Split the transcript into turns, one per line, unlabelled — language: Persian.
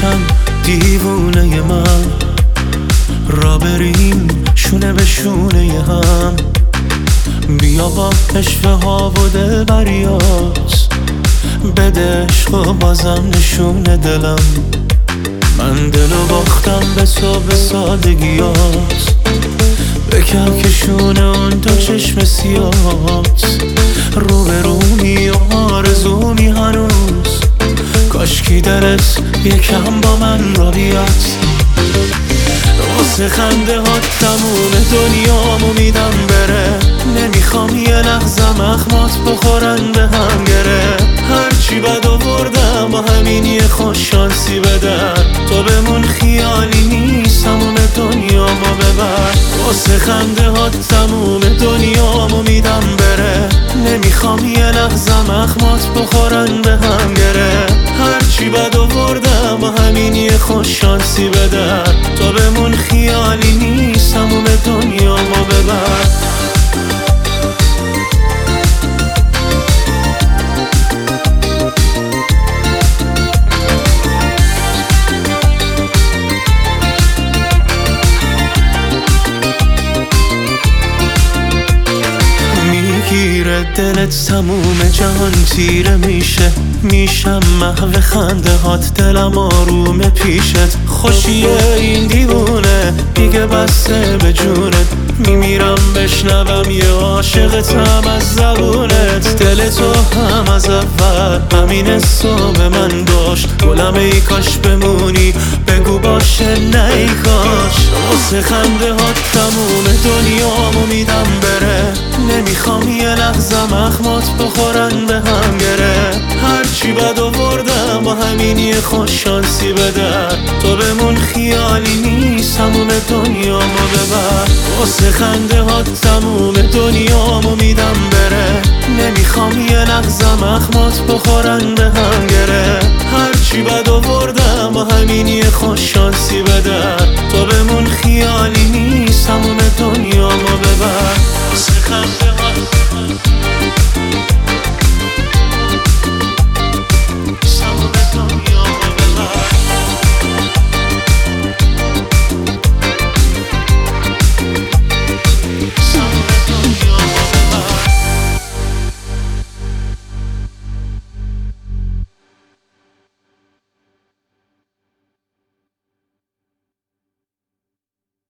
باشم دیوونه من، را بریم شونه به شونه هم. بیا با عشوه ها و دلبریات بده عشق و بازم نشونه دلم. من دلو باختم به تو به سادگیات، به کهکشون اون دو چشم سیات. رو به رومی و آرزومی هنوز، کاشکی دلت یکم با من را بیاد. واسه خنده ها تموم دنیامو میدم بره، نمیخوام یه لحظه اخمات بخورن به هم گره. هرچی بد آوردم با همین یه خوش شانسی بدن، تو بمون خیالی نیست تموم دنیامو ببر. واسه خنده ها تموم دنیامو میدم بره، نمیخوام یه لحظه اخمات بخورن به هم گره. هرچی بد آوردم با همین یه خوش شانسی بدن، تو بمون خیالی نیست تموم دنیامو ببر. میگیره دلت تموم جهان تیره میشه، میشم محو خنده هات دلم آروم پیشت. خوشیه این دیوونه دیگه بسته به جونت، میمیرم بشنوم یه عاشقتم از زبونت. دل تو هم از اول همین حسو به من داشت، گلم ای کاش بمونی بگو باشه نه ای کاش. واسه خنده ها تموم دنیامو میدم بره، نمیخوام یه لحظه اخمات بخورن به هم گره. هرچی بد آوردم با همین یه خوش شانسی بدن، تو بمون خیالی نیست تموم دنیامو ببر. واسه خنده ها تموم دنیامو میدم بره، نمیخوام یه لحظه اخمات بخورن به هم گره. هرچی بد آوردم با همین یه خوش شانسی بدن، تو بمون خیالی نیست تموم دنیامو ببر. واسه خنده ها